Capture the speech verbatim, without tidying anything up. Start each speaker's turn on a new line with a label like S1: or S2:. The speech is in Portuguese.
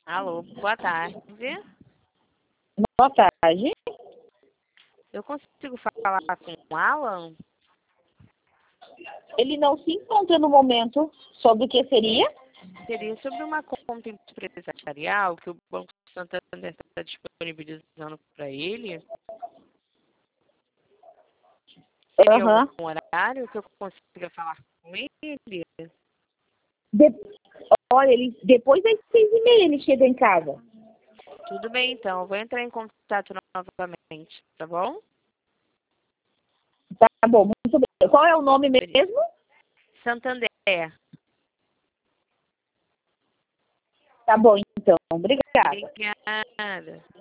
S1: Alô, boa tarde.
S2: Boa tarde.
S1: Eu consigo falar com o Alan?
S2: Ele não se encontra no momento. Sobre o que seria?
S1: Seria sobre uma conta empresarial que o Banco Santander está disponibilizando para ele. Seria
S2: Aham.
S1: algum horário que eu consiga falar com ele?
S2: De... Olha, ele... depois das seis e meia ele chega em casa.
S1: Tudo bem, então. Eu vou entrar em contato novamente, tá bom?
S2: Tá bom, muito bem. Qual é o nome mesmo?
S1: Santander.
S2: Tá bom, então. Obrigada.
S1: Obrigada.